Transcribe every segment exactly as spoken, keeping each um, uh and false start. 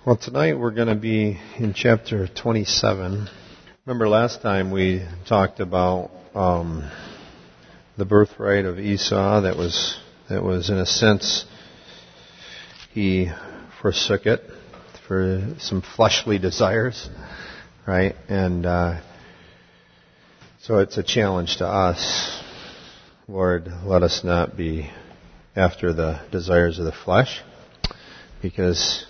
Well, tonight we're going to be in chapter twenty-seven. Remember last time we talked about um, the birthright of Esau. That was that was in a sense he forsook it for some fleshly desires, right? And uh, so it's a challenge to us. Lord, let us not be after the desires of the flesh, because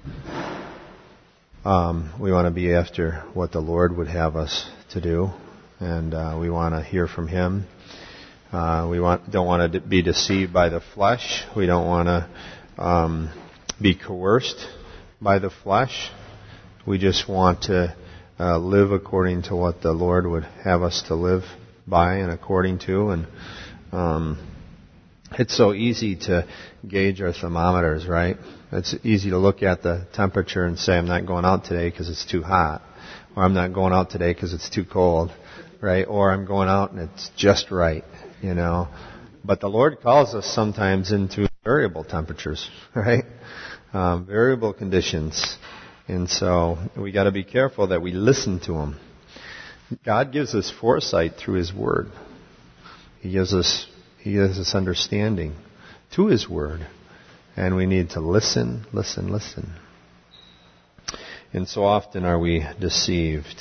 Um, we want to be after what the Lord would have us to do, and uh, we want to hear from Him. Uh, we want, don't want to be deceived by the flesh. We don't want to um, be coerced by the flesh. We just want to uh, live according to what the Lord would have us to live by and according to. And um, it's so easy to gauge our thermometers, right? It's easy to look at the temperature and say, I'm not going out today because it's too hot. Or I'm not going out today because it's too cold, right? Or I'm going out and it's just right, you know. But the Lord calls us sometimes into variable temperatures, right? Um, variable conditions. And so we got to be careful that we listen to Him. God gives us foresight through His Word. He gives us, He gives us understanding to His Word. And we need to listen, listen, listen. And so often are we deceived.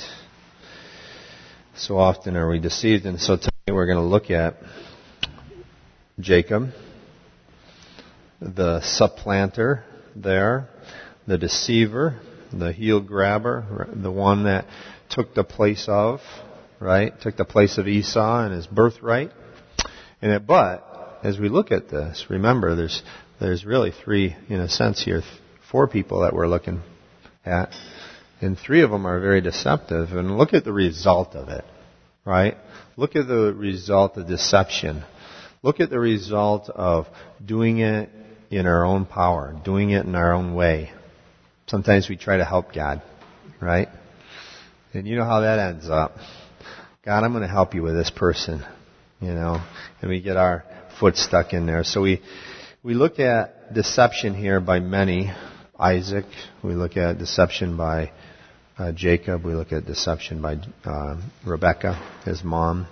So often are we deceived. And so tonight we're going to look at Jacob, the supplanter there, the deceiver, the heel grabber, the one that took the place of, right? Took the place of Esau and his birthright. And it, but as we look at this, remember there's There's really three, in a sense here, four people that we're looking at. And three of them are very deceptive. And look at the result of it, right? Look at the result of deception. Look at the result of doing it in our own power, doing it in our own way. Sometimes we try to help God, right? And you know how that ends up. God, I'm going to help you with this person, you know. And we get our foot stuck in there. So we... We look at deception here by many. Isaac. We look at deception by uh, Jacob. We look at deception by uh, Rebekah, his mom.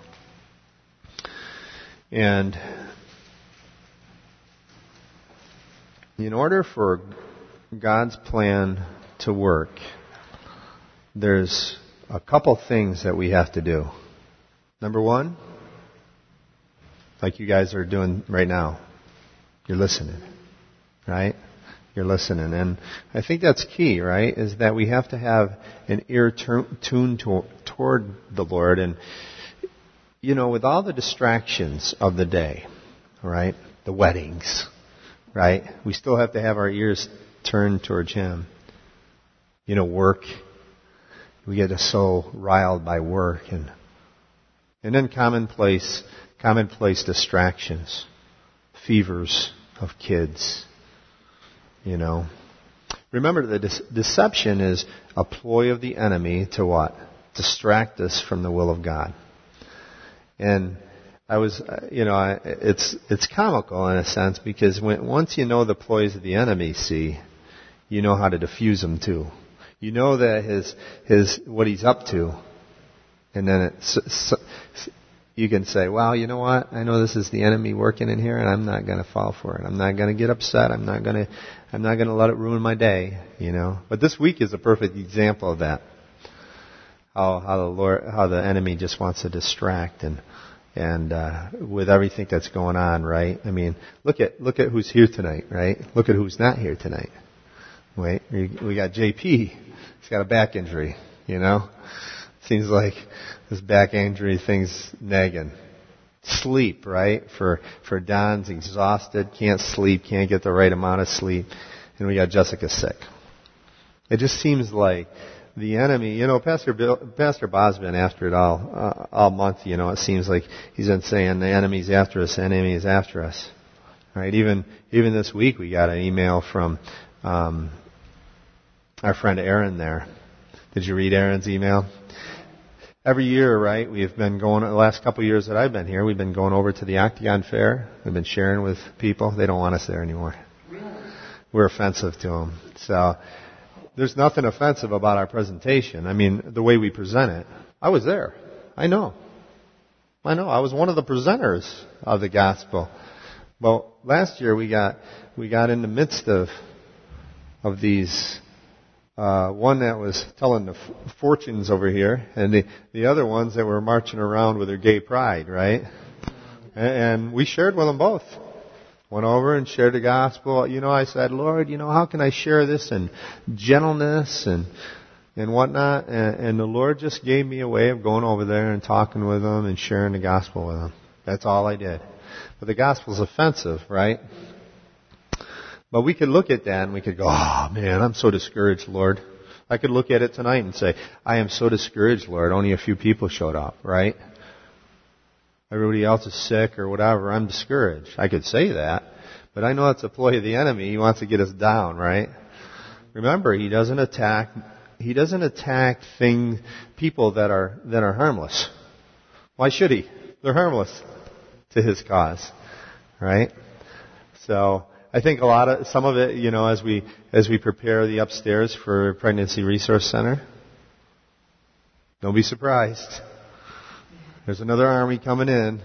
And in order for God's plan to work, there's a couple things that we have to do. Number one, like you guys are doing right now, you're listening, right? You're listening. And I think that's key, right? Is that we have to have an ear tur- tuned to, toward the Lord. And, you know, with all the distractions of the day, right? The weddings, right? We still have to have our ears turned towards Him. You know, work. We get so riled by work. And, and then commonplace, commonplace distractions. Fevers of kids, you know. Remember, the de- deception is a ploy of the enemy to what? Distract us from the will of God. And I was, you know, I, it's it's comical in a sense, because when once you know the ploys of the enemy, see, you know how to diffuse them too. You know that his his what he's up to, and then it's. So, you can say, well, you know what? I know this is the enemy working in here, and I'm not going to fall for it. I'm not going to get upset. I'm not going to, I'm not going to let it ruin my day, you know. But this week is a perfect example of that. How how the Lord, how the enemy just wants to distract, and and uh, with everything that's going on, right? I mean, look at look at who's here tonight, right? Look at who's not here tonight. Wait, we, we got J P. He's got a back injury, you know. Seems like this back injury thing's nagging. Sleep, right? For for Don's exhausted, can't sleep, can't get the right amount of sleep, and we got Jessica sick. It just seems like the enemy, you know, Pastor Bill, Pastor Bob's been after it all uh, all month. You know, it seems like he's been saying the enemy's after us, the enemy is after us, right? Even even this week we got an email from um, our friend Aaron there. Did you read Aaron's email? Every year, right, we've been going, the last couple of years that I've been here, we've been going over to the Octagon Fair. We've been sharing with people. They don't want us there anymore. Really? We're offensive to them. So there's nothing offensive about our presentation. I mean, the way we present it. I was there. I know. I know. I was one of the presenters of the gospel. Well, last year we got we got in the midst of of these. Uh, one that was telling the f- fortunes over here, and the the other ones that were marching around with their gay pride, right? And, and we shared with them both. Went over and shared the gospel. You know, I said, Lord, you know, how can I share this in gentleness and and whatnot? And, and the Lord just gave me a way of going over there and talking with them and sharing the gospel with them. That's all I did. But the gospel's offensive, right? But we could look at that and we could go, oh man, I'm so discouraged, Lord. I could look at it tonight and say, I am so discouraged, Lord. Only a few people showed up, right? Everybody else is sick or whatever. I'm discouraged. I could say that, but I know it's a ploy of the enemy. He wants to get us down, right? Remember, he doesn't attack. He doesn't attack things, people that are that are harmless. Why should he? They're harmless to his cause, right? So I think a lot of some of it, you know, as we as we prepare the upstairs for Pregnancy Resource Center, don't be surprised. There's another army coming in,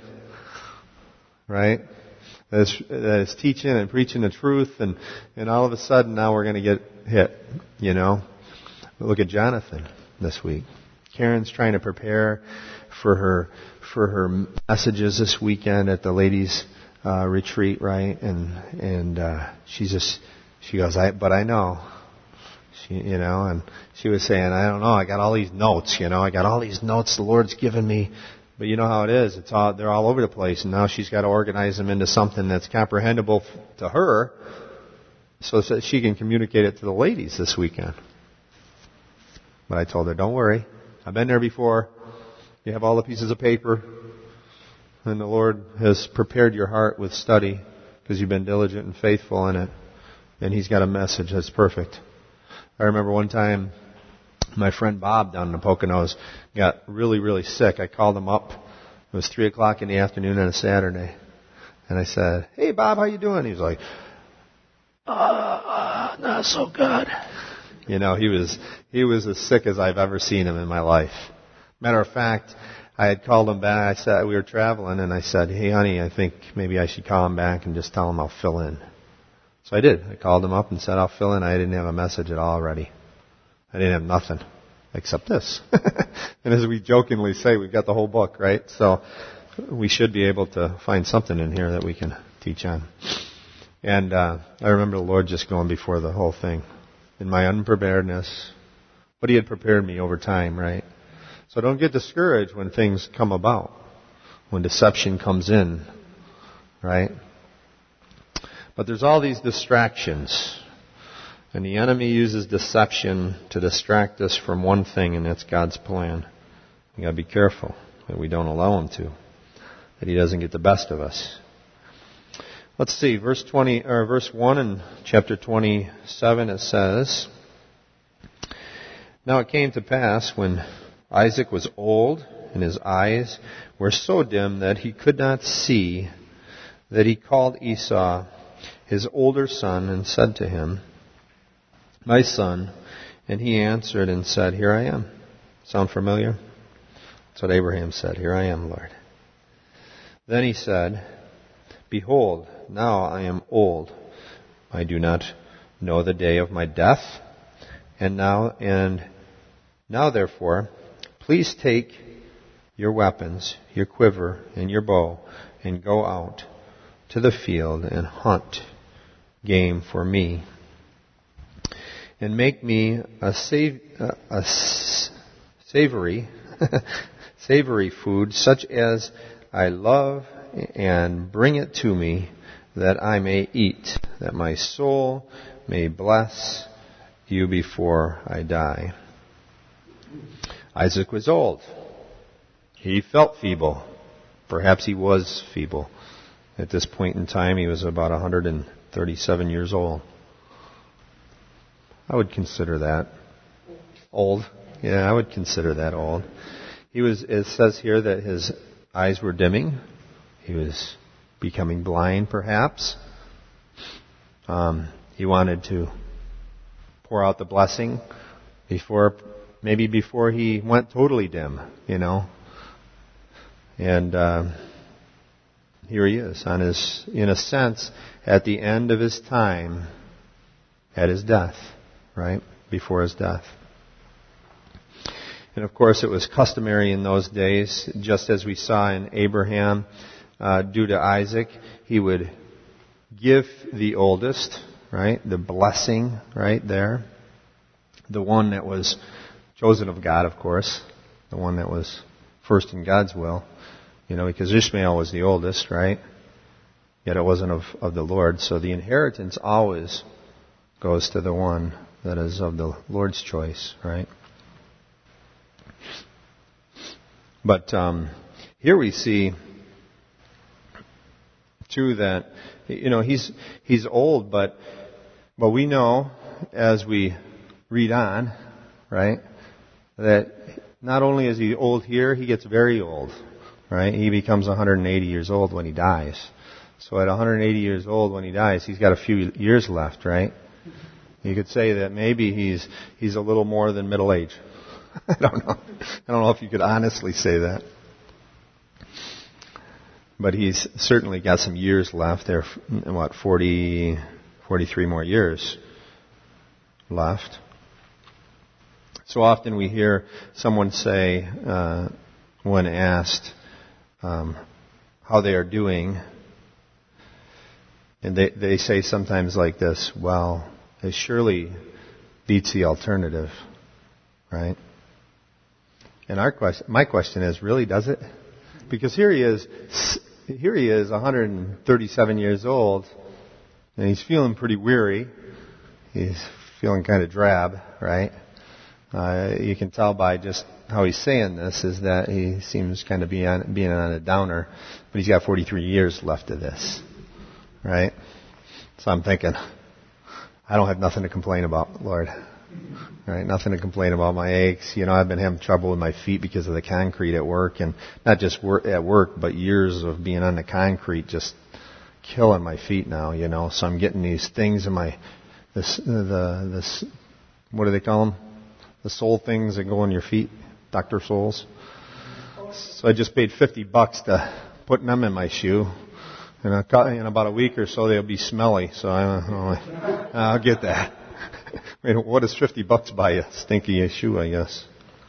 right? That's, that's teaching and preaching the truth, and and all of a sudden now we're going to get hit, you know. Look at Jonathan this week. Karen's trying to prepare for her for her messages this weekend at the ladies' Uh, retreat, right? And and uh, she just she goes, I but I know, she you know, and she was saying, I don't know, I got all these notes, you know, I got all these notes the Lord's given me, but you know how it is, it's all they're all over the place, and now she's got to organize them into something that's comprehensible to her, so that she can communicate it to the ladies this weekend. But I told her, don't worry, I've been there before. You have all the pieces of paper. And the Lord has prepared your heart with study because you've been diligent and faithful in it. And He's got a message that's perfect. I remember one time my friend Bob down in the Poconos got really, really sick. I called him up. It was three o'clock in the afternoon on a Saturday. And I said, hey, Bob, how you doing? He was like, uh, uh, not so good. You know, he was, he was as sick as I've ever seen him in my life. Matter of fact, I had called him back. I said we were traveling, and I said, "Hey, honey, I think maybe I should call him back and just tell him I'll fill in." So I did. I called him up and said I'll fill in. I didn't have a message at all ready. I didn't have nothing except this. And as we jokingly say, we've got the whole book, right? So we should be able to find something in here that we can teach on. And uh, I remember the Lord just going before the whole thing in my unpreparedness, but He had prepared me over time, right? So don't get discouraged when things come about, when deception comes in, right? But there's all these distractions, and the enemy uses deception to distract us from one thing, and that's God's plan. We got to be careful that we don't allow him to, that he doesn't get the best of us. Let's see, verse twenty or verse one in chapter twenty-seven. It says, "Now it came to pass when Isaac was old, and his eyes were so dim that he could not see, that he called Esau, his older son, and said to him, 'My son.' And he answered and said, 'Here I am.'" Sound familiar? That's what Abraham said. "Here I am, Lord." Then he said, "Behold, now I am old. I do not know the day of my death. And now, and now therefore, please take your weapons, your quiver, and your bow, and go out to the field and hunt game for me, and make me a, sav- a savory, savory food such as I love, and bring it to me, that I may eat, that my soul may bless you before I die." Isaac was old. He felt feeble. Perhaps he was feeble. At this point in time, he was about one hundred thirty-seven years old. I would consider that old. Yeah, I would consider that old. He was, it says here that his eyes were dimming. He was becoming blind, perhaps. Um, he wanted to pour out the blessing before, maybe before he went totally dim, you know. And uh, here he is, on his, in a sense, at the end of his time, at his death, right? Before his death. And of course, it was customary in those days, just as we saw in Abraham, uh, due to Isaac, he would give the oldest, right? The blessing right there. The one that was chosen of God, of course. The one that was first in God's will. You know, because Ishmael was the oldest, right? Yet it wasn't of, of the Lord. So the inheritance always goes to the one that is of the Lord's choice, right? But um, here we see, too, that, you know, he's he's old, but but we know as we read on, right, that not only is he old here, he gets very old, right? He becomes one hundred eighty years old when he dies. So at one hundred eighty years old when he dies, he's got a few years left, right? You could say that maybe he's he's a little more than middle age. I don't know. I don't know if you could honestly say that. But he's certainly got some years left. There are, what, forty, forty-three more years left. So often we hear someone say, uh, when asked um, how they are doing, and they, they say sometimes like this, well, it surely beats the alternative, right? And our question, my question is, really, does it? Because here he is, here he is, one hundred thirty-seven years old, and he's feeling pretty weary. He's feeling kind of drab, right? Uh, you can tell by just how he's saying this is that he seems kind of be on, being on a downer, but he's got forty-three years left of this, right? So I'm thinking, I don't have nothing to complain about, Lord. Right, nothing to complain about. My aches. You know, I've been having trouble with my feet because of the concrete at work, and not just work, at work, but years of being on the concrete just killing my feet now. You know, so I'm getting these things in my this the this what do they call them? The sole things that go on your feet, Doctor Soles. So I just paid fifty bucks to put them in my shoe. And in about a week or so, they'll be smelly. So I, I'll get that. I mean, what does fifty bucks buy you? Stinky shoe, I guess.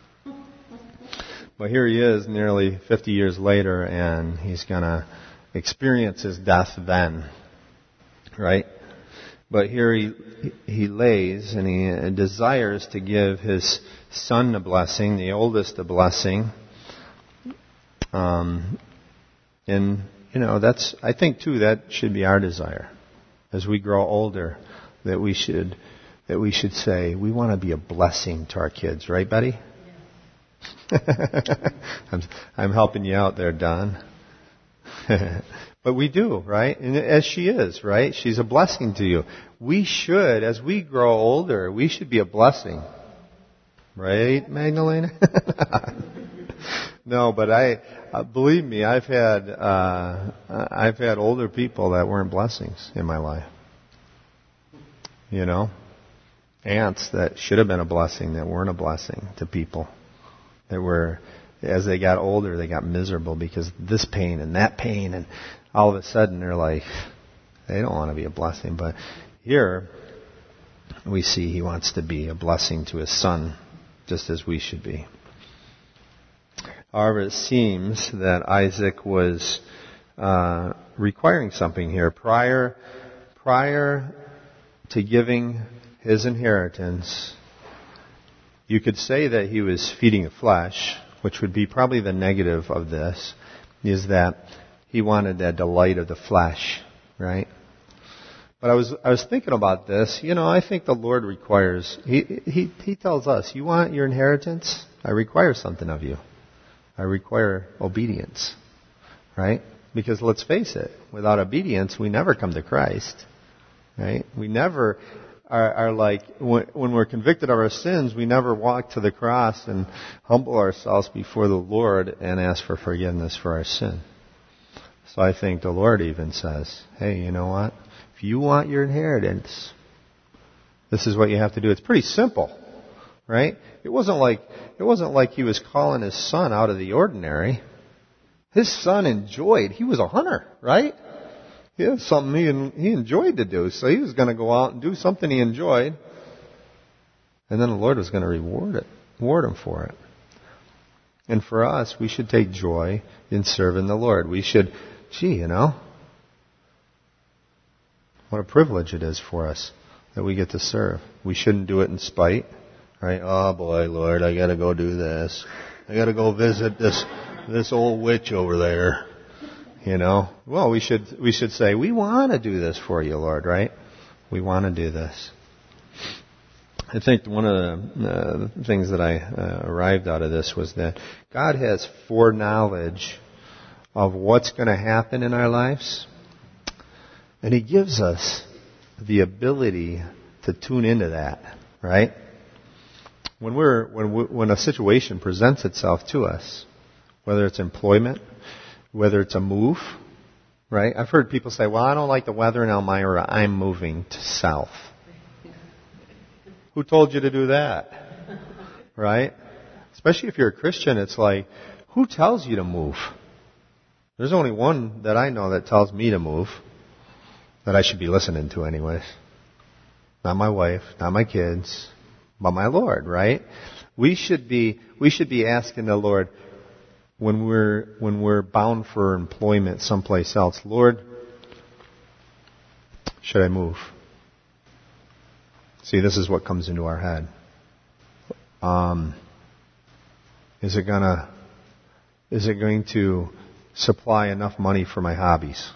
But here he is, nearly fifty years later, and he's going to experience his death then, right? But here he he lays, and he desires to give his son a blessing, the oldest a blessing. Um, and you know, that's I think too that should be our desire as we grow older, that we should. That we should say, we want to be a blessing to our kids, right, Betty? I'm, I'm helping you out there, Don. But we do, right? And as she is, right? She's a blessing to you. We should, as we grow older, we should be a blessing. Right, Magdalena? No, but I, uh, believe me, I've had, uh, I've had older people that weren't blessings in my life. You know? Aunts that should have been a blessing that weren't a blessing to people. That were, as they got older, they got miserable because this pain and that pain, and all of a sudden they're like, they don't want to be a blessing. But here we see he wants to be a blessing to his son, just as we should be. However, it seems that Isaac was uh, requiring something here. Prior, prior to giving his inheritance, you could say that he was feeding the flesh, which would be probably the negative of this, is that he wanted that delight of the flesh, right? But I was I was thinking about this. You know, I think the Lord requires, he he he tells us, you want your inheritance? I require something of you. I require obedience, right? Because let's face it, without obedience, we never come to Christ, right? We never Are, are like, when, when we're convicted of our sins, we never walk to the cross and humble ourselves before the Lord and ask for forgiveness for our sin. So I think the Lord even says, hey, you know what? If you want your inheritance, This is what you have to do. It's pretty simple, right? It wasn't like it wasn't like he was calling his son out of the ordinary. His son enjoyed. He was a hunter, right? He had something he he enjoyed to do, so he was going to go out and do something he enjoyed, and then the Lord was going to reward it, reward him for it. And for us, we should take joy in serving the Lord. We should, gee, you know, what a privilege it is for us that we get to serve. We shouldn't do it in spite, right? Oh boy, Lord, I got to go do this. I got to go visit this this old witch over there. You know, well, we should we should say, we want to do this for you, Lord, right? We want to do this. I think one of the uh, things that I uh, arrived out of this was that God has foreknowledge of what's going to happen in our lives, and He gives us the ability to tune into that, right? When we're when we, when a situation presents itself to us, whether it's employment, whether it's a move, right? I've heard people say, well, I don't like the weather in Elmira. I'm moving to south. Who told you to do that? Right? Especially if you're a Christian, it's like, who tells you to move? There's only one that I know that tells me to move, that I should be listening to anyways. Not my wife, not my kids, but my Lord, right? We should be, we should be asking the Lord, when we're when we're bound for employment someplace else, Lord, should I move? See, this is what comes into our head. Um, is it gonna is it going to supply enough money for my hobbies?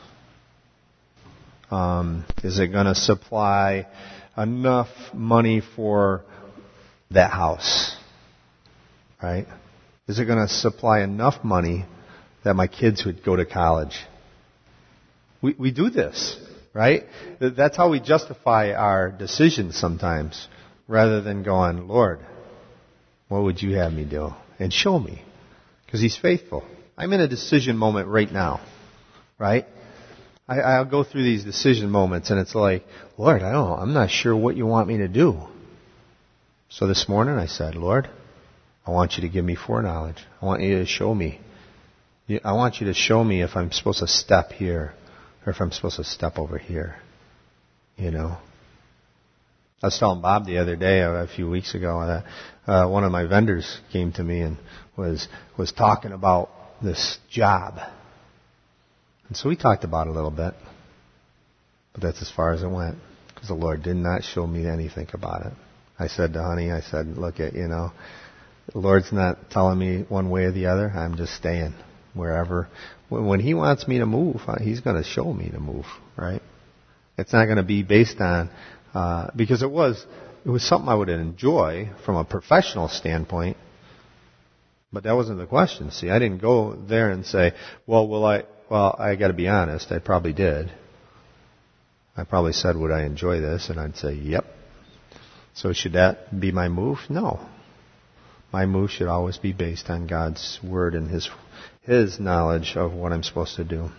Um, is it going to supply enough money for that house? Right? Is it going to supply enough money that my kids would go to college? We we do this, right? That's how we justify our decisions sometimes, rather than going, Lord, what would you have me do? And show me. Because He's faithful. I'm in a decision moment right now, right? I, I'll go through these decision moments and it's like, Lord, I don't know, I'm not sure what you want me to do. So this morning I said, Lord, I want you to give me foreknowledge. I want you to show me. I want you to show me if I'm supposed to step here or if I'm supposed to step over here. You know. I was telling Bob the other day, a few weeks ago, that uh, one of my vendors came to me and was was talking about this job. And so we talked about it a little bit. But that's as far as it went. Because the Lord did not show me anything about it. I said to Honey, I said, look at, you know, the Lord's not telling me one way or the other. I'm just staying wherever. When He wants me to move, He's going to show me to move, right? It's not going to be based on, uh, because it was, it was something I would enjoy from a professional standpoint, but that wasn't the question. See, I didn't go there and say, well, will I, well, I got to be honest, I probably did. I probably said, would I enjoy this? And I'd say, yep. So should that be my move? No. My move should always be based on God's Word and His His knowledge of what I'm supposed to do.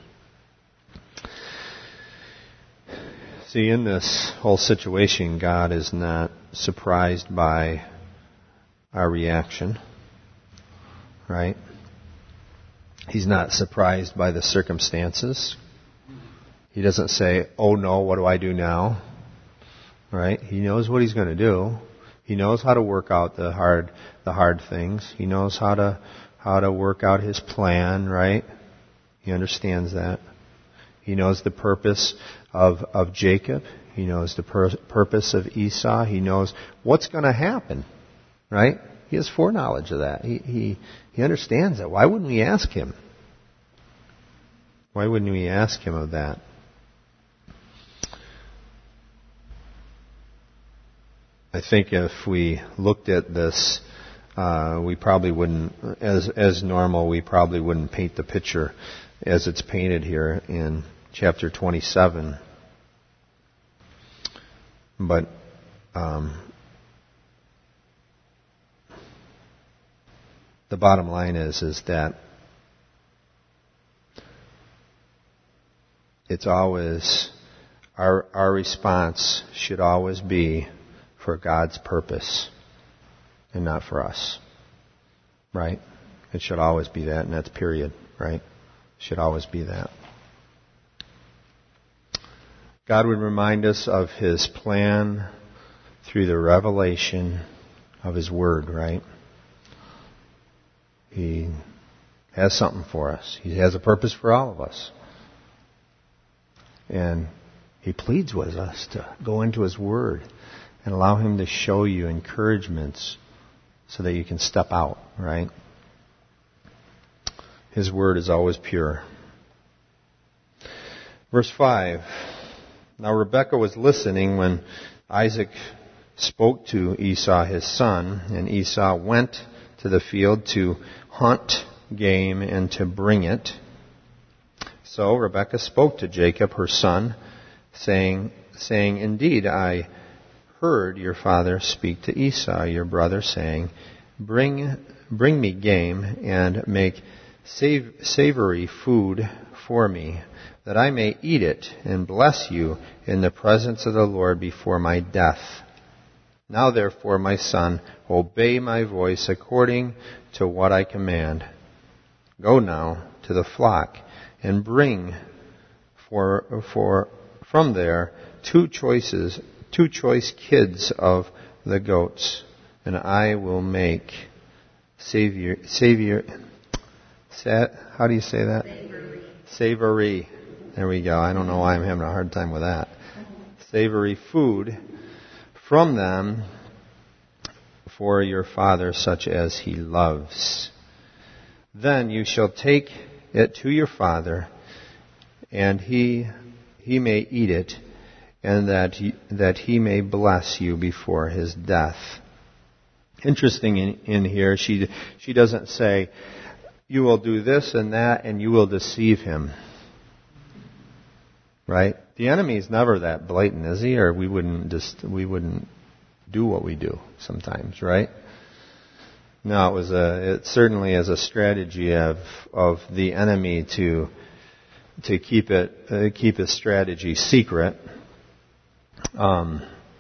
See, in this whole situation, God is not surprised by our reaction, right? He's not surprised by the circumstances. He doesn't say, oh no, what do I do now? Right? He knows what He's going to do. He knows how to work out the hard, the hard things. He knows how to, how to work out His plan, right? He understands that. He knows the purpose of, of Jacob. He knows the pur- purpose of Esau. He knows what's going to happen, right? He has foreknowledge of that. He, he, he understands that. Why wouldn't we ask Him? Why wouldn't we ask Him of that? I think if we looked at this, uh, we probably wouldn't, as as normal, we probably wouldn't paint the picture as it's painted here in chapter twenty-seven. But um, the bottom line is is that it's always our our response should always be for God's purpose and not for us. Right? It should always be that, and that's period. Right? Should always be that. God would remind us of His plan through the revelation of His Word, right? He has something for us. He has a purpose for all of us. And He pleads with us to go into His Word and allow Him to show you encouragements so that you can step out, right? His Word is always pure. Verse five. Now Rebekah was listening when Isaac spoke to Esau his son, and Esau went to the field to hunt game and to bring it. So Rebekah spoke to Jacob her son, saying, saying, Indeed, I heard your father speak to Esau your brother, saying, Bring, bring me game and make sav- savory food for me, that I may eat it and bless you in the presence of the Lord before my death. Now therefore, my son, obey my voice according to what I command. Go now to the flock and bring for, for from there two choices, two choice kids of the goats, and I will make savior, savior, sa, how do you say that? Savory. Savory. There we go. I don't know why I'm having a hard time with that. Savory food from them for your father, such as he loves. Then you shall take it to your father, and he he may eat it, and that he, that he may bless you before his death. Interesting in, in here, she she doesn't say, you will do this and that, and you will deceive him. Right? The enemy is never that blatant, is he? Or we wouldn't just we wouldn't do what we do sometimes, right? No, it was a it certainly is a strategy of of the enemy to to keep it uh, keep his strategy secret. Um,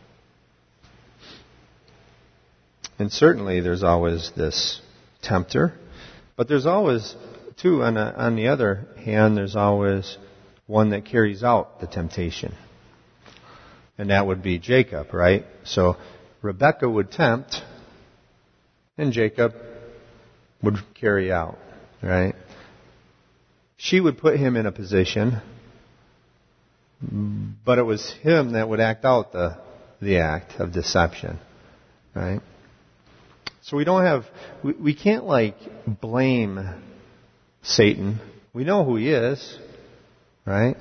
and certainly there's always this tempter, but there's always too on the, on the other hand there's always one that carries out the temptation. And that would be Jacob, right? So Rebekah would tempt, and Jacob would carry out, right? She would put him in a position, but it was him that would act out the, the act of deception, right? So we don't have, we, we can't like blame Satan. We know who he is. Right?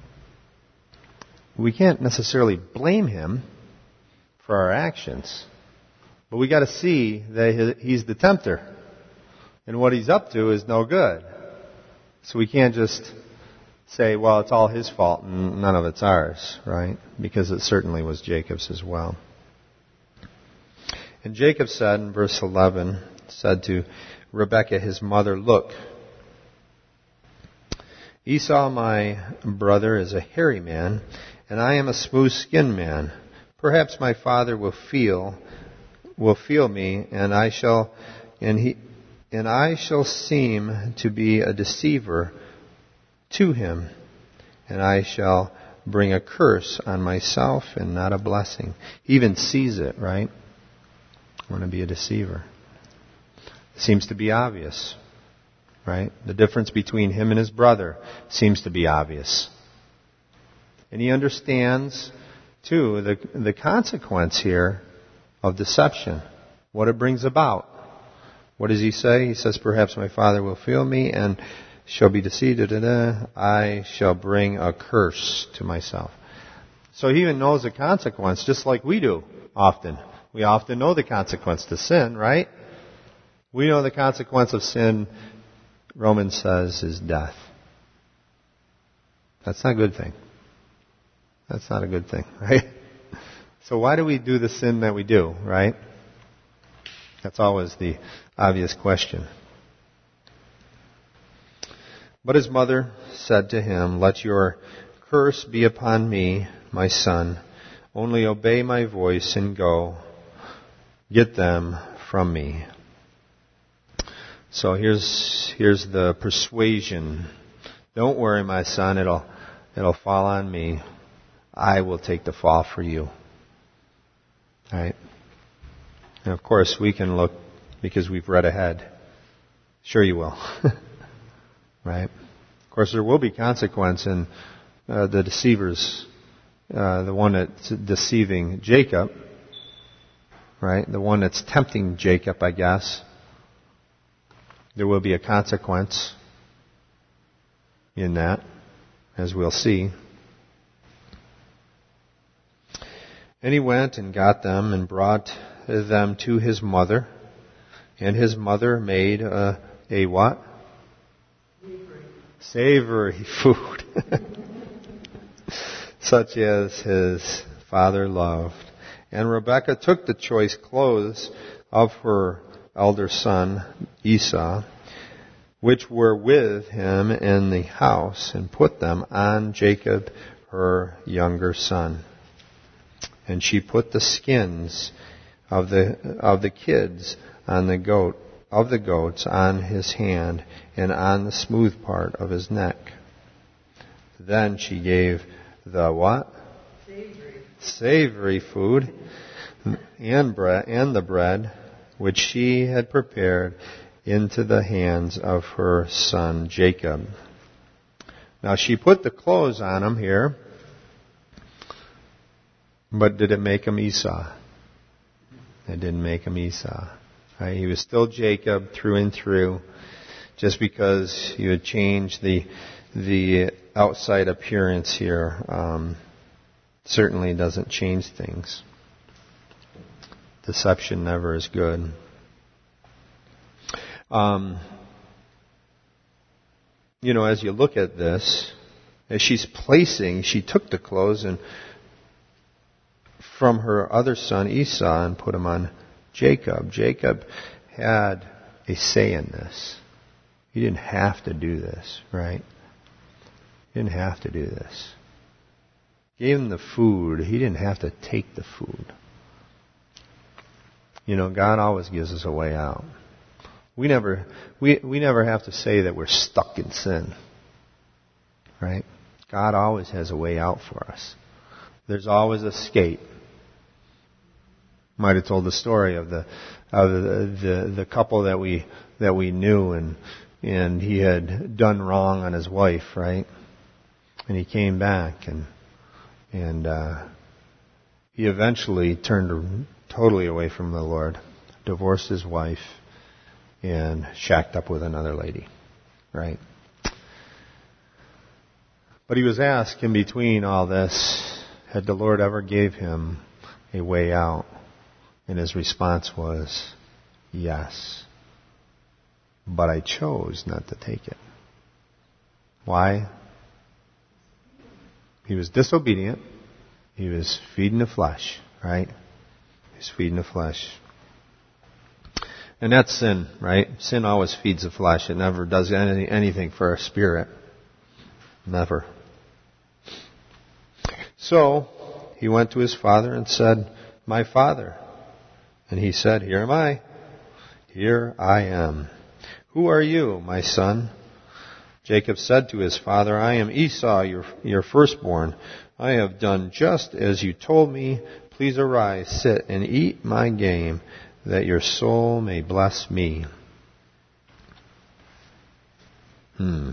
We can't necessarily blame him for our actions. But we got to see that he's the tempter. And what he's up to is no good. So we can't just say, well, it's all his fault and none of it's ours, right? Because it certainly was Jacob's as well. And Jacob said in verse eleven, said to Rebekah, his mother, look, Esau, my brother, is a hairy man, and I am a smooth-skinned man. Perhaps my father will feel, will feel me, and I shall, and he, and I shall seem to be a deceiver to him, and I shall bring a curse on myself and not a blessing. He even sees it, right? I want to be a deceiver. It seems to be obvious. Right? The difference between him and his brother seems to be obvious. And he understands, too, the, the consequence here of deception, what it brings about. What does he say? He says, perhaps my father will feel me and shall be deceived. Da, da, da. I shall bring a curse to myself. So he even knows the consequence, just like we do often. We often know the consequence to sin, right? We know the consequence of sin, Romans says, is death. That's not a good thing. That's not a good thing, right? So why do we do the sin that we do, right? That's always the obvious question. But his mother said to him, let your curse be upon me, my son. Only obey my voice and go. Get them from me. So here's here's the persuasion. Don't worry, my son, it'll it'll fall on me. I will take the fall for you. Right? And of course we can look because we've read ahead. Sure you will. Right? Of course there will be consequence in uh, the deceivers, uh, the one that's deceiving Jacob. Right? The one that's tempting Jacob, I guess. There will be a consequence in that, as we'll see. And he went and got them and brought them to his mother. And his mother made a, a what? Savory, Savory food. Such as his father loved. And Rebekah took the choice clothes of her elder son Esau, which were with him in the house, and put them on Jacob, her younger son. And she put the skins of the of the kids on the goat of the goats on his hand and on the smooth part of his neck. Then she gave the what? Savory, Savory food and bread and the bread which she had prepared into the hands of her son Jacob. Now she put the clothes on him here, but did it make him Esau? It didn't make him Esau. Right? He was still Jacob through and through, just because you had changed the the outside appearance here. Um, certainly doesn't change things. Deception never is good. Um, you know, as you look at this, as she's placing, she took the clothes and from her other son Esau and put him on Jacob. Jacob had a say in this. He didn't have to do this, right? He didn't have to do this. Gave him the food. He didn't have to take the food. You know, God always gives us a way out. We never, we, we never have to say that we're stuck in sin. Right? God always has a way out for us. There's always escape. Might have told the story of the of the, the the couple that we that we knew, and and he had done wrong on his wife, right? And he came back, and and uh, he eventually turned totally away from the Lord, divorced his wife, and shacked up with another lady, right? But he was asked in between all this, had the Lord ever gave him a way out? And his response was, yes. But I chose not to take it. Why? He was disobedient. He was feeding the flesh, right? He was feeding the flesh. And that's sin, right? Sin always feeds the flesh. It never does any, anything for our spirit. Never. So, he went to his father and said, my father. And he said, here am I. Here I am. Who are you, my son? Jacob said to his father, I am Esau, your, your firstborn. I have done just as you told me. Please arise, sit, and eat my game, that your soul may bless me. Hmm.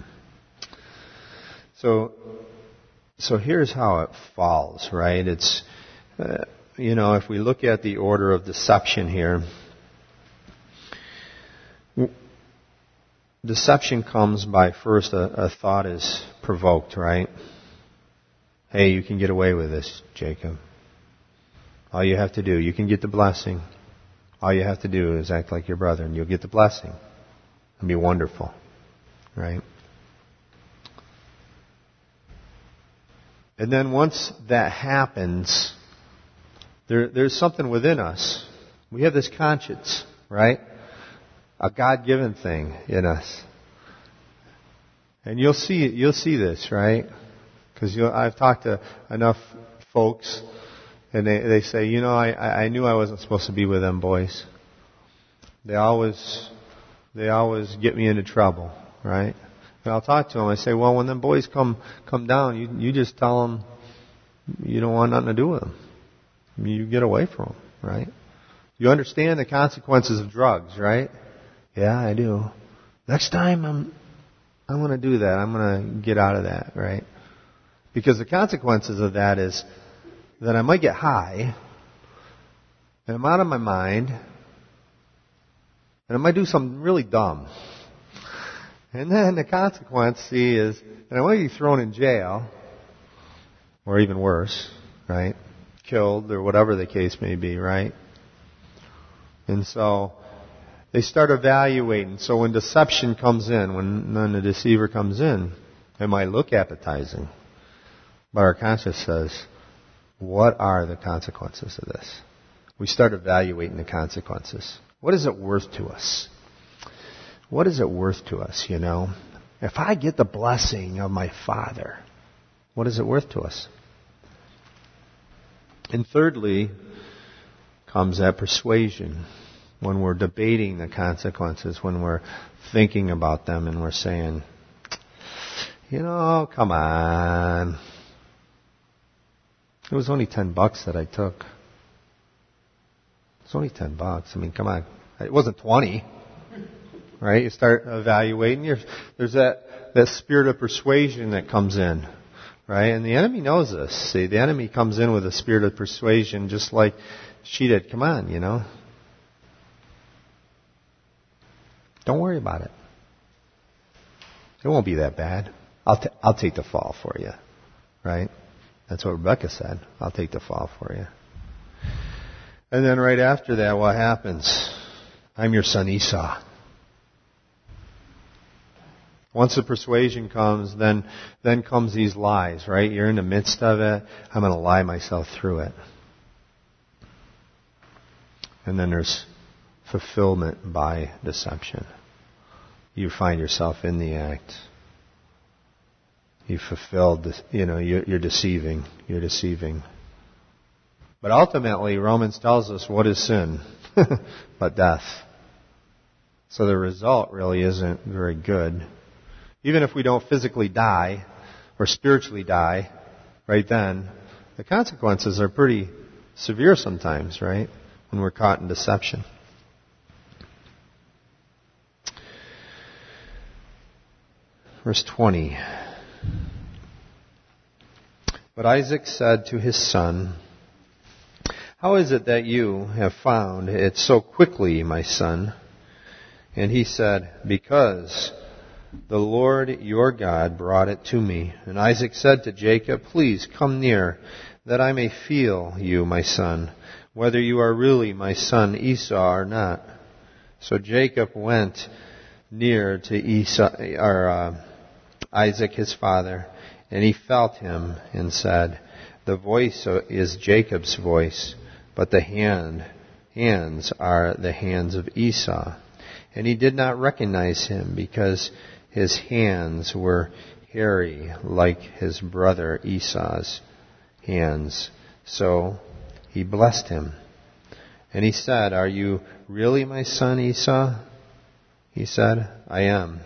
So, so here's how it falls, right? It's, uh, you know, if we look at the order of deception here, deception comes by first a, a thought is provoked, right? Hey, you can get away with this, Jacob. All you have to do, you can get the blessing. All you have to do is act like your brother and you'll get the blessing. It'll be wonderful, right? And then once that happens, there, there's something within us. We have this conscience, right? A God-given thing in us. And you'll see, you'll see this, right? Because I've talked to enough folks, and they, they say, you know, I, I knew I wasn't supposed to be with them boys. They always, they always get me into trouble, right? And I'll talk to them. I say, well, when them boys come, come down, you, you just tell them you don't want nothing to do with them. You get away from them, right? You understand the consequences of drugs, right? Yeah, I do. Next time I'm, I'm going to do that. I'm going to get out of that, right? Because the consequences of that is that I might get high, and I'm out of my mind, and I might do something really dumb. And then the consequence, see, is that I might be thrown in jail, or even worse, right? Killed, or whatever the case may be, right? And so they start evaluating. So when deception comes in, when, when the deceiver comes in, it might look appetizing. But our conscience says, what are the consequences of this? We start evaluating the consequences. What is it worth to us? What is it worth to us, you know? If I get the blessing of my Father, what is it worth to us? And thirdly, comes that persuasion. When we're debating the consequences, when we're thinking about them and we're saying, you know, come on. It was only ten bucks that I took. It's only ten bucks. I mean, come on. It wasn't twenty. Right? You start evaluating. You're, there's that, that spirit of persuasion that comes in. Right? And the enemy knows this. See, the enemy comes in with a spirit of persuasion just like she did. Come on, you know. Don't worry about it. It won't be that bad. I'll t- I'll take the fall for you. Right? That's what Rebecca said. I'll take the fall for you. And then right after that, what happens? I'm your son Esau. Once the persuasion comes, then then comes these lies, right? You're in the midst of it. I'm going to lie myself through it. And then there's fulfillment by deception. You find yourself in the act. You fulfilled, the, you know, you're, you're deceiving. You're deceiving. But ultimately, Romans tells us what is sin but death. So the result really isn't very good. Even if we don't physically die or spiritually die right then, the consequences are pretty severe sometimes, right? When we're caught in deception. Verse twenty. But Isaac said to his son, how is it that you have found it so quickly, my son? And he said, because the Lord your God brought it to me. And Isaac said to Jacob, please come near, that I may feel you, my son, whether you are really my son Esau or not. So Jacob went near to Esau, or uh, Isaac his father, and he felt him and said, the voice is Jacob's voice, but the hand, hands are the hands of Esau. And he did not recognize him because his hands were hairy like his brother Esau's hands. So he blessed him. And he said, are you really my son Esau? He said, I am.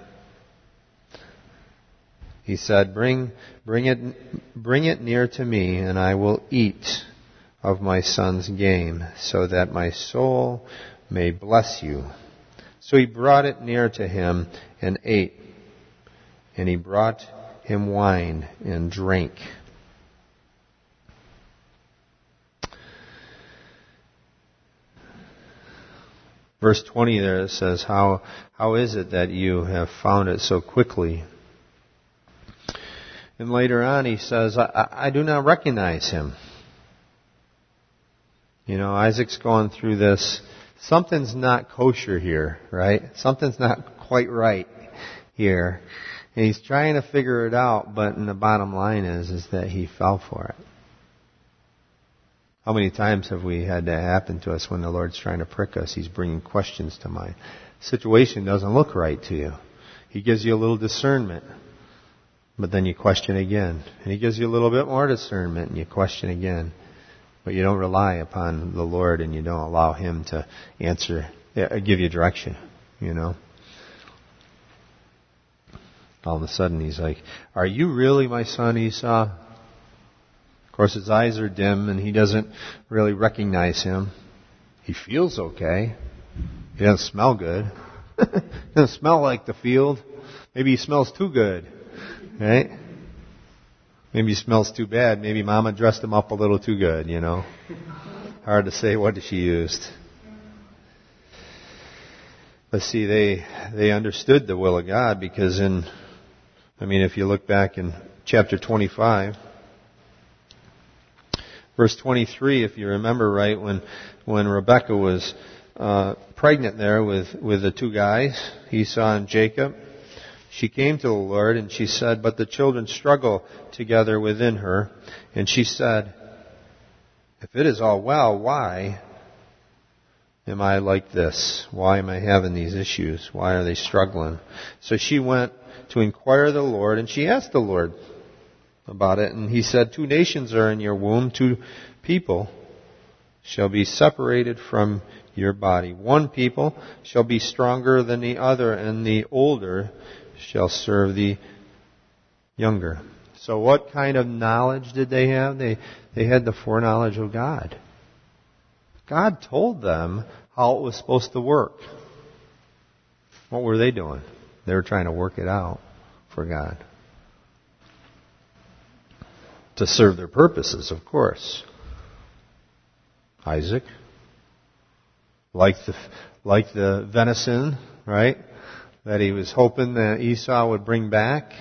He said, bring, bring it, bring it near to me, and I will eat of my son's game, so that my soul may bless you. So he brought it near to him and ate. And he brought him wine and drank. Verse twenty there says, how, how is it that you have found it so quickly? And later on he says, I, I do not recognize him. You know, Isaac's going through this. Something's not kosher here, right? Something's not quite right here. And he's trying to figure it out, but the bottom line is, is that he fell for it. How many times have we had that happen to us when the Lord's trying to prick us? He's bringing questions to mind. The situation doesn't look right to you. He gives you a little discernment, but then you question again. And he gives you a little bit more discernment, and you question again. but you don't rely upon the Lord and you don't allow Him to answer, give you direction, you know. All of a sudden he's like, are you really my son Esau? Of course his eyes are dim and he doesn't really recognize him. He feels okay. He doesn't smell good. He doesn't smell like the field. Maybe he smells too good. Right? Maybe he smells too bad. Maybe Mama dressed him up a little too good, you know. Hard to say what she used. But see, they they understood the will of God because in, I mean, if you look back in chapter twenty-five, verse twenty-three, if you remember right, when when Rebekah was uh, pregnant there with, with the two guys, Esau and Jacob, she came to the Lord and she said, but the children struggle together within her. And she said, if it is all well, why am I like this? Why am I having these issues? Why are they struggling? So she went to inquire of the Lord, and she asked the Lord about it. And He said, two nations are in your womb, two people shall be separated from your body. One people shall be stronger than the other, and the older shall serve the younger. So what kind of knowledge did they have? They, they had the foreknowledge of God. God told them how it was supposed to work. What were they doing? They were trying to work it out for God. To serve their purposes, of course. Isaac, like the like the venison, right? That he was hoping that Esau would bring back.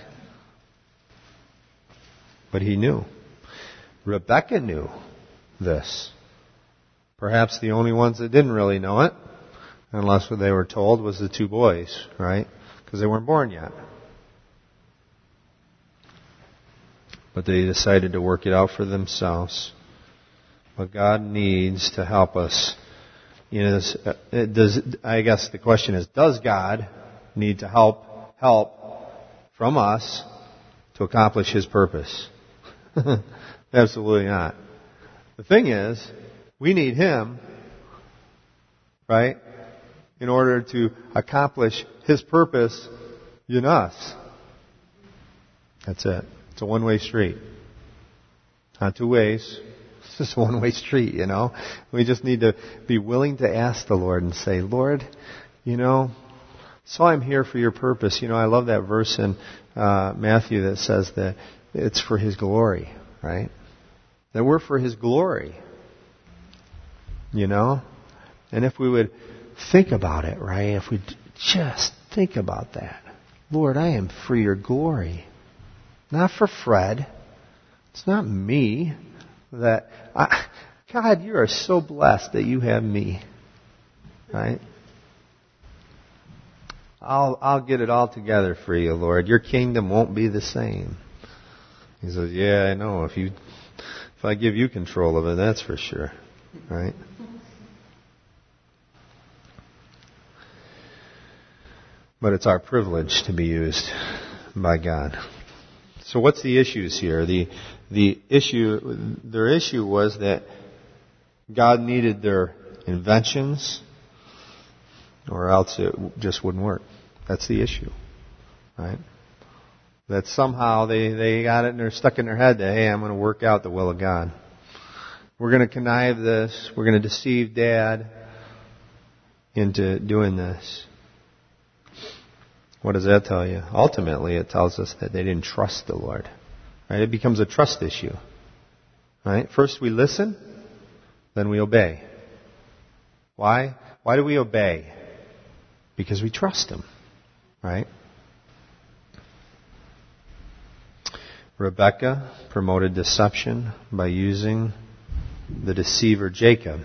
But he knew. Rebekah knew this. Perhaps the only ones that didn't really know it, unless what they were told, was the two boys, right? Because they weren't born yet. But they decided to work it out for themselves. But God needs to help us. You know, this, uh, does, I guess the question is, does God need to help help from us to accomplish His purpose? Absolutely not. The thing is, we need Him, right, in order to accomplish His purpose in us. That's it. It's a one-way street. Not two ways. It's just a one-way street, you know. We just need to be willing to ask the Lord and say, Lord, you know, so I'm here for your purpose. You know, I love that verse in uh, Matthew that says that it's for His glory, right? That we're for His glory. You know? And if we would think about it, right? If we just think about that. Lord, I am for your glory. Not for Fred. It's not me. That I, God, you are so blessed that you have me. Right? I'll I'll get it all together for you, Lord. Your kingdom won't be the same. He says, yeah, I know. If you if I give you control of it, that's for sure. Right? But it's our privilege to be used by God. So what's the issues here? The the issue their issue was that God needed their inventions, or else it just wouldn't work. That's the issue, right? That somehow they, they got it and they're stuck in their head that, hey, I'm going to work out the will of God. We're going to connive this. We're going to deceive Dad into doing this. What does that tell you? Ultimately, it tells us that they didn't trust the Lord. Right? It becomes a trust issue. Right? First we listen, then we obey. Why? Why do we obey? Because we trust Him. Right? Rebekah promoted deception by using the deceiver Jacob.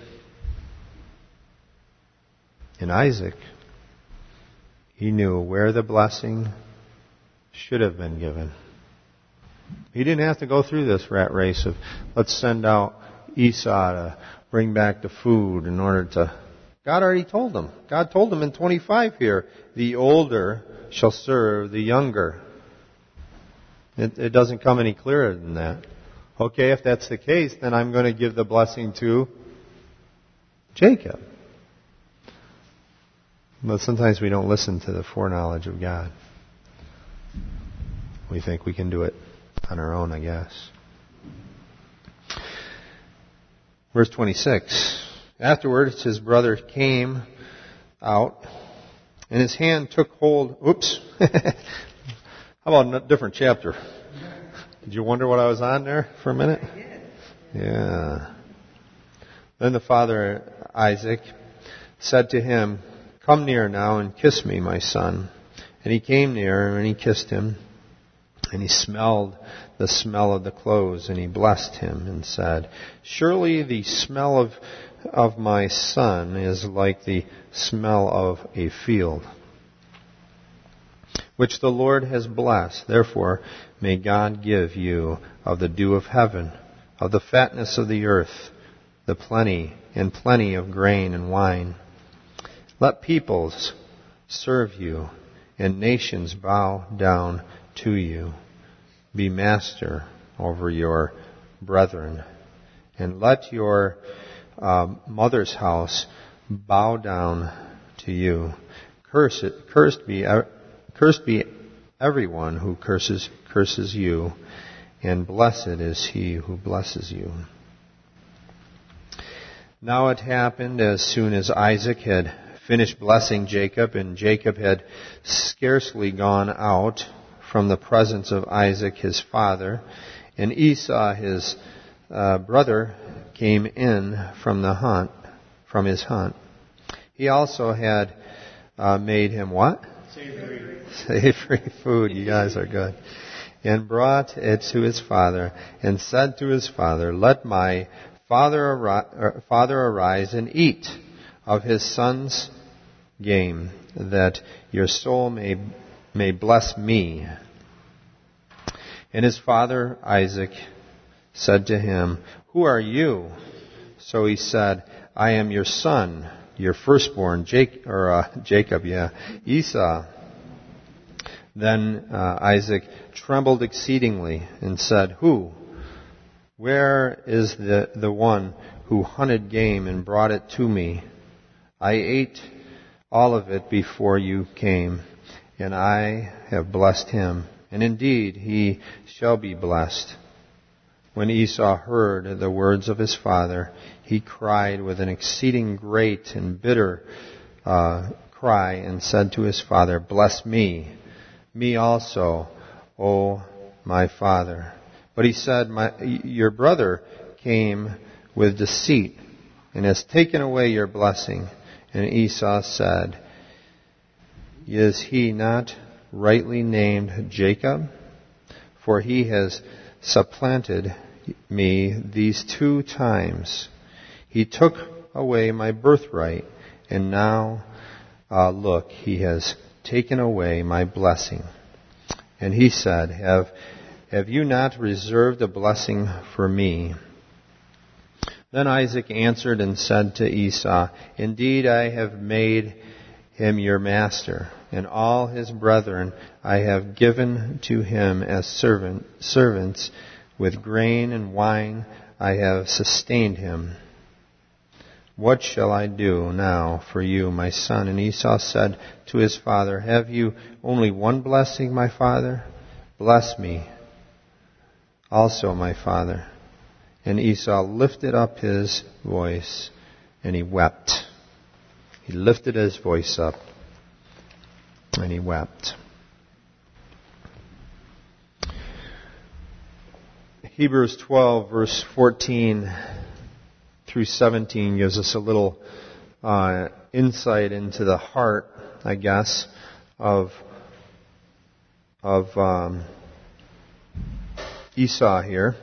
And Isaac, he knew where the blessing should have been given. He didn't have to go through this rat race of, let's send out Esau to bring back the food in order to... God already told him. God told him in twenty-five here, the older shall serve the younger. It, it doesn't come any clearer than that. Okay, if that's the case, then I'm going to give the blessing to Jacob. But sometimes we don't listen to the foreknowledge of God. We think we can do it on our own, I guess. Verse twenty-six. Afterwards his brother came out, and his hand took hold... Oops. How about a different chapter? Did you wonder what I was on there for a minute? Yeah. Then the father, Isaac, said to him, "Come near now and kiss me, my son." And he came near and he kissed him. And he smelled the smell of the clothes, and he blessed him and said, "Surely the smell of, of my son is like the smell of a field, which the Lord has blessed. Therefore, may God give you of the dew of heaven, of the fatness of the earth, the plenty and plenty of grain and wine. Let peoples serve you, and nations bow down to you. Be master over your brethren, and let your uh, mother's house bow down to you. Curse it, cursed be, cursed be everyone who curses curses you, and blessed is he who blesses you." Now it happened as soon as Isaac had finished blessing Jacob, and Jacob had scarcely gone out from the presence of Isaac his father, and Esau his uh, brother came in from the hunt, from his hunt. He also had uh, made him what? Savory. Savory food. You guys are good. And brought it to his father, and said to his father, "Let my father, ari- father arise and eat of his son's game, that your soul may may bless me." And his father Isaac said to him, "Who are you?" So he said, "I am your son, your firstborn, Jake, or uh, Jacob, yeah, Esau." Then uh, Isaac trembled exceedingly and said, "Who? Where is the, the one who hunted game and brought it to me? I ate all of it before you came, and I have blessed him. And indeed, he shall be blessed." When Esau heard the words of his father, he cried with an exceeding great and bitter uh, cry, and said to his father, "Bless me, me also, O my father." But he said, my, "Your brother came with deceit and has taken away your blessing." And Esau said, "Is he not rightly named Jacob? For he has supplanted me these two times. He took away my birthright, and now, uh, look, he has taken away my blessing." And he said, Have, have you not reserved a blessing for me?" Then Isaac answered and said to Esau, "Indeed, I have made him your master, and all his brethren I have given to him as servant, servants. With grain and wine I have sustained him. What shall I do now for you, my son?" And Esau said to his father, "Have you only one blessing, my father? Bless me also, my father." And Esau lifted up his voice, and he wept. He lifted his voice up, and he wept. Hebrews twelve, verse fourteen through seventeen gives us a little uh, insight into the heart, I guess, of of um, Esau here.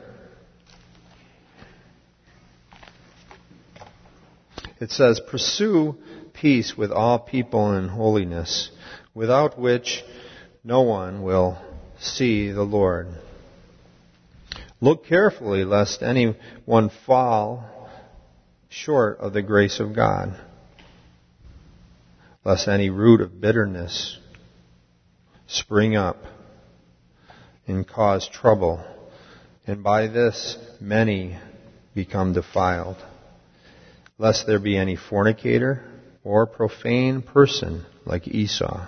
It says, "Pursue peace with all people in holiness, without which no one will see the Lord. Look carefully lest anyone fall short of the grace of God, lest any root of bitterness spring up and cause trouble and by this many become defiled. Lest there be any fornicator or profane person like Esau,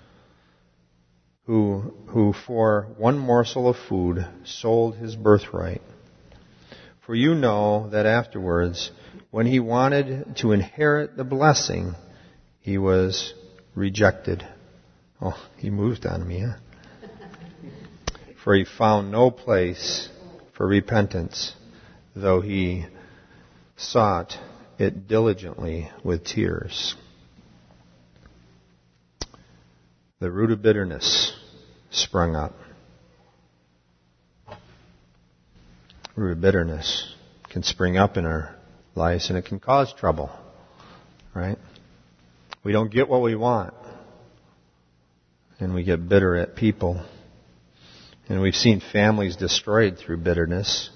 who, who for one morsel of food sold his birthright. For you know that afterwards, when he wanted to inherit the blessing, he was rejected. Oh, he moved on me, huh? For he found no place for repentance, though he sought it diligently with tears. The root of bitterness sprung up. Root of bitterness can spring up in our lives, and it can cause trouble, right? We don't get what we want, and we get bitter at people. And we've seen families destroyed through bitterness.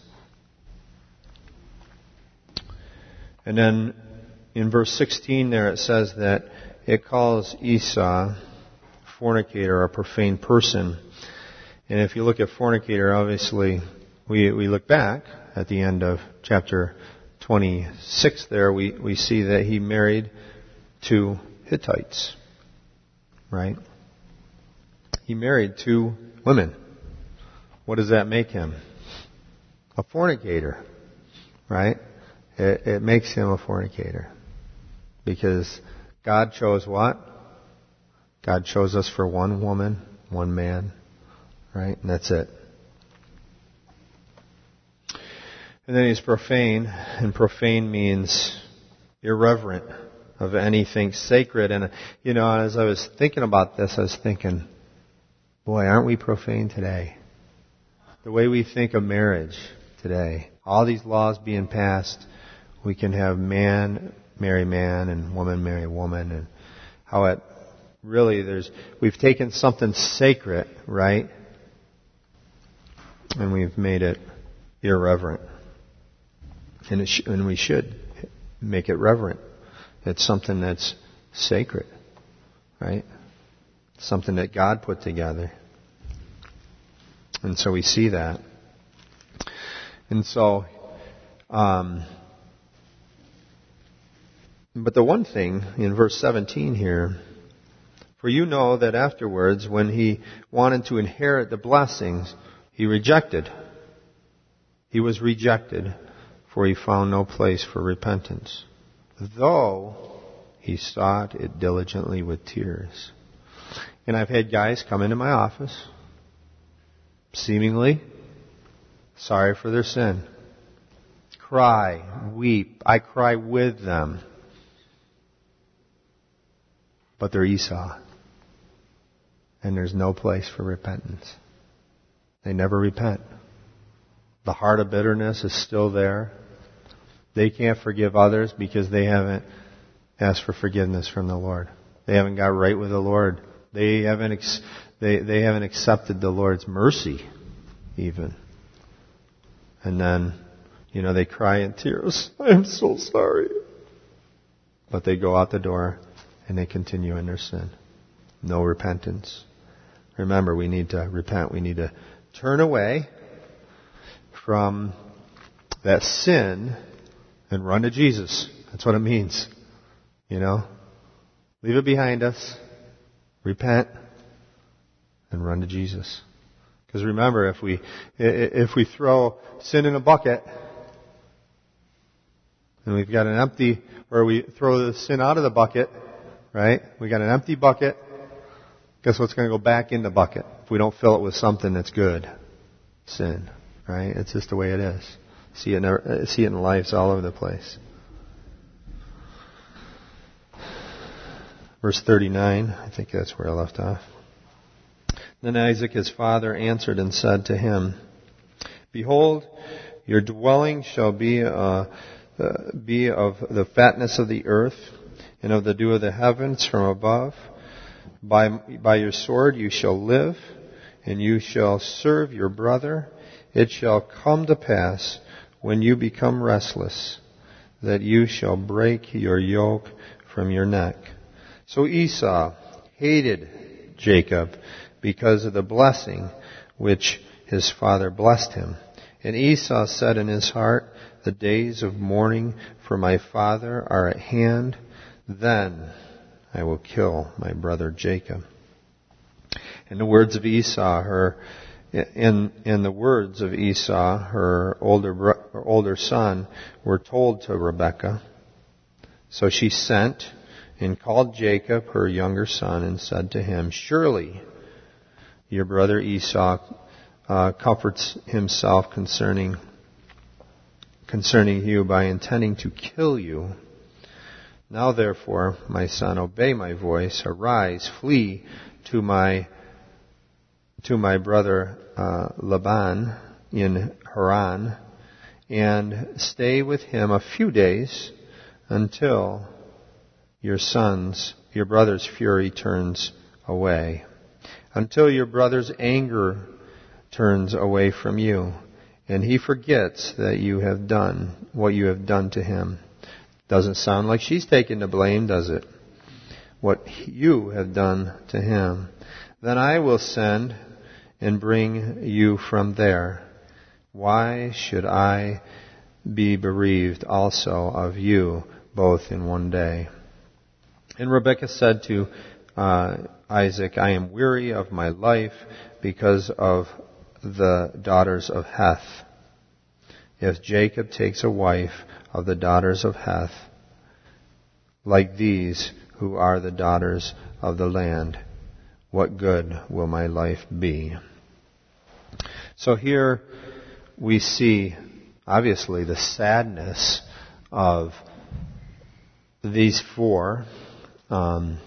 And then in verse sixteen there it says that it calls Esau fornicator, a profane person. And if you look at fornicator, obviously we we look back at the end of chapter twenty-six there, we, we see that he married two Hittites, right? He married two women. What does that make him? A fornicator, right? It, it makes him a fornicator. Because God chose what? God chose us for one woman, one man, right? And that's it. And then he's profane, and profane means irreverent of anything sacred. And, you know, as I was thinking about this, I was thinking, boy, aren't we profane today? The way we think of marriage today, all these laws being passed, we can have man marry man and woman marry woman, and how it really, there's, we've taken something sacred, right? And we've made it irreverent. And, it sh- and we should make it reverent. It's something that's sacred, right? Something that God put together. And so we see that. And so, um, but the one thing in verse seventeen here, for you know that afterwards, when he wanted to inherit the blessings, he rejected. He was rejected, for he found no place for repentance, though he sought it diligently with tears. And I've had guys come into my office, seemingly sorry for their sin, cry, weep. I cry with them. But they're Esau. And there's no place for repentance. They never repent. The heart of bitterness is still there. They can't forgive others because they haven't asked for forgiveness from the Lord. They haven't got right with the Lord. They haven't ex- they they haven't accepted the Lord's mercy, even. And then, you know, they cry in tears, I'm so sorry. But they go out the door and they continue in their sin. No repentance. Remember, we need to repent. We need to turn away from that sin and run to Jesus. That's what it means. You know? Leave it behind us. Repent and run to Jesus. Because remember, if we if we throw sin in a bucket and we've got an empty, or we throw the sin out of the bucket, right? We got an empty bucket. Guess what's going to go back in the bucket if we don't fill it with something that's good? Sin, right? It's just the way it is. See it in, see it in lives all over the place. Verse thirty-nine, I think that's where I left off. Then Isaac his father answered and said to him, Behold, your dwelling shall be uh, uh, be of the fatness of the earth and of the dew of the heavens from above. By, by your sword you shall live, and you shall serve your brother. It shall come to pass when you become restless that you shall break your yoke from your neck. So Esau hated Jacob because of the blessing which his father blessed him, And Esau said in his heart, the days of mourning for my father are at hand. Then I will kill my brother Jacob. In the words of Esau, her in in the words of Esau, her older bro, her older son, were told to Rebekah. So she sent and called Jacob, her younger son, and said to him, surely your brother Esau uh, comforts himself concerning concerning you by intending to kill you. Now therefore, my son, obey my voice. Arise, flee to my to my brother uh, Laban in Haran, and stay with him a few days until your son's, your brother's fury turns away, until your brother's anger turns away from you, and he forgets that you have done what you have done to him. Doesn't sound like she's taking the blame, does it? What you have done to him. Then I will send and bring you from there. Why should I be bereaved also of you both in one day? And Rebekah said to uh, Isaac, I am weary of my life because of the daughters of Heth. If Jacob takes a wife of the daughters of Heth, like these who are the daughters of the land, what good will my life be? So here we see, obviously, the sadness of these four. Um,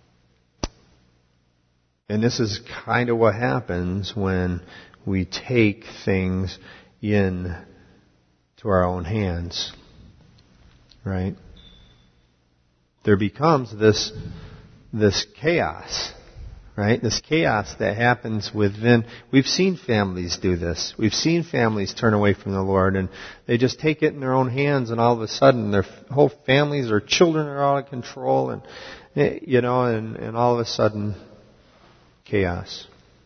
and this is kind of what happens when we take things in to our own hands, right? There becomes this this chaos, right? This chaos that happens within. We've seen families do this. We've seen families turn away from the Lord, and they just take it in their own hands, and all of a sudden their whole families, their children are out of control, and you know, and, and all of a sudden chaos.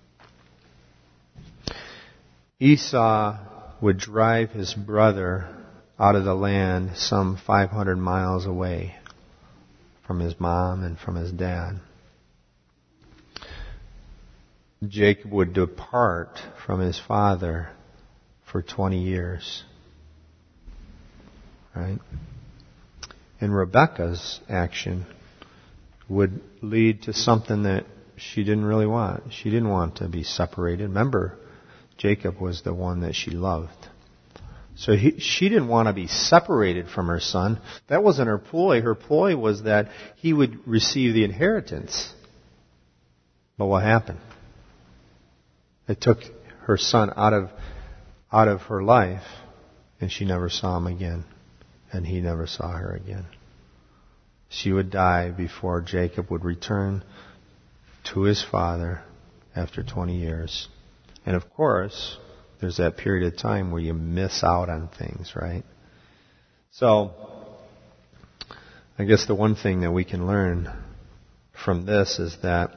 Esau would drive his brother out of the land some five hundred miles away from his mom and from his dad. Jacob would depart from his father for twenty years. Right? And Rebekah's action would lead to something that she didn't really want. She didn't want to be separated. Remember, Jacob was the one that she loved. So he, she didn't want to be separated from her son. That wasn't her ploy. Her ploy was that he would receive the inheritance. But what happened? It took her son out of out of her life, and she never saw him again, and he never saw her again. She would die before Jacob would return to his father after twenty years. And of course, there's that period of time where you miss out on things, right? So, I guess the one thing that we can learn from this is that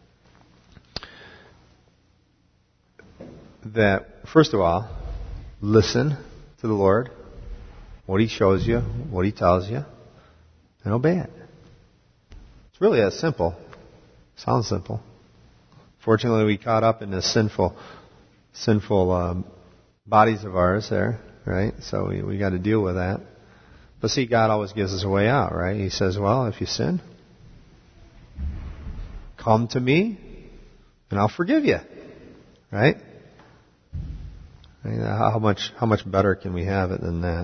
that first of all, listen to the Lord, what He shows you, what He tells you, and obey it. It's really that simple. Sounds simple. Fortunately, we caught up in this sinful, sinful um, bodies of ours there, right? So we we got to deal with that. But see, God always gives us a way out, right? He says, "Well, if you sin, come to me, and I'll forgive you." Right? I mean, how much how much better can we have it than that?